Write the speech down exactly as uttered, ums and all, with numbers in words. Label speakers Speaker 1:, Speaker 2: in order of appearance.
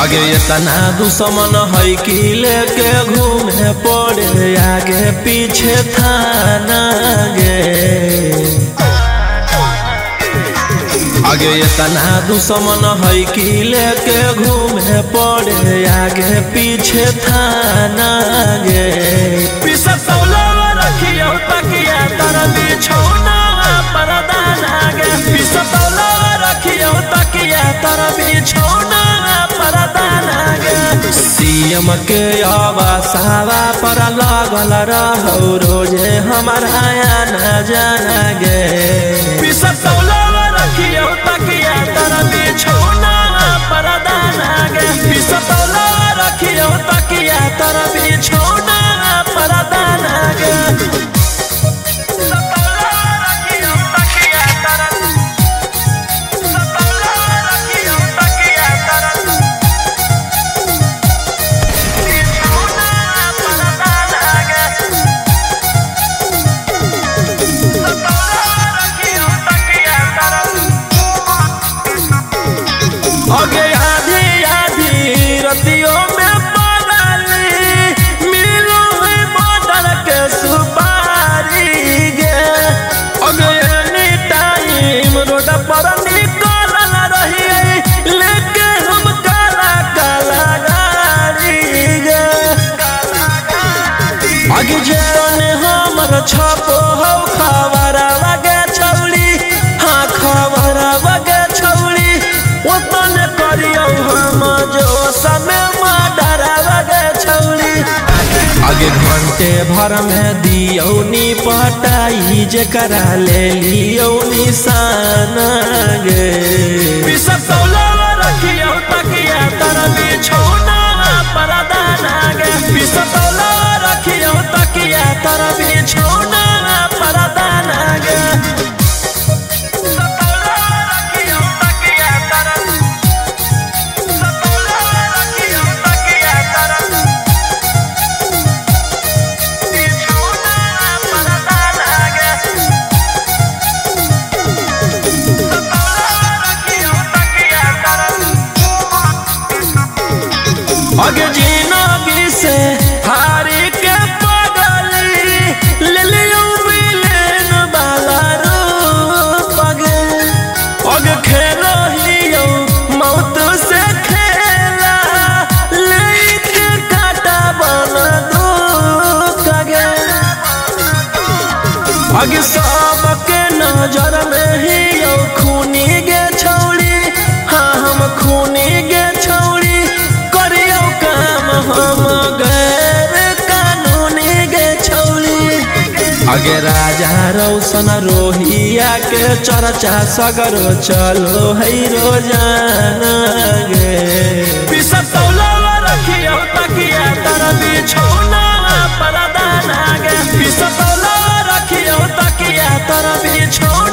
Speaker 1: आगे इतना दुश्मन है कि लेके घूमे पड़े आगे पीछे थाना गे। आगे इतना दुश्मन है कि लेके घूमे पड़े आगे पीछे थाना गे। पीछे सौला रखियो तकिया तर बिछौना परदाना गे। पीछे सौला रखियो तकिया तर बिछौना परदाना गे। सीएम के आवासावा पर लागल रहो रोजे हमारा आना जाना गे। पीछे सौला रखियो तकिया तर बिछौना परदाना गे। पीछे सौला रखियो तकिया तर बिछौना परदाना गे। आगे आधी आधी रतियों में पगली मिलो है बॉर्डर के सुपारी गे। आगे एनी टाइम रोड पर निकल रही लेके हम काला काला गाड़ी गे। आगे जेने हमर छपो हो खबर लगे छौड़ी। हाँ खबर लगे छौड़ी ओतन करियो हम जो समय मर्डर लगे छौड़ी। आगे घंटे भर में दियो नी पटाई जेकरा ले लियो निशान गे। पीछे सौला रखियो तकिया तर बिछौना परदाना गे। पीछे सौला रखियो तकिया तर बिछौना परदाना गे। आगे जिंदगी से हारी के पगली ले लियो विलेन वाला रूप गे। आगे खेलो हियो मौत से खेला लेके काटा बन दुख गे। आगे सबके नजर में हियो खूनी गे छौड़ी। हाँ हम खूनी गे छौड़ी हम गैर कानूनी गे छौड़ी। आगे राजा रोशन रोहिया के चर्चा सगरो चलो है रोजाना गे। पीछे सौला रखियो तकिया तर बिछौना परदाना गे। पीछे सौला रखियो तकिया तर बिछौना।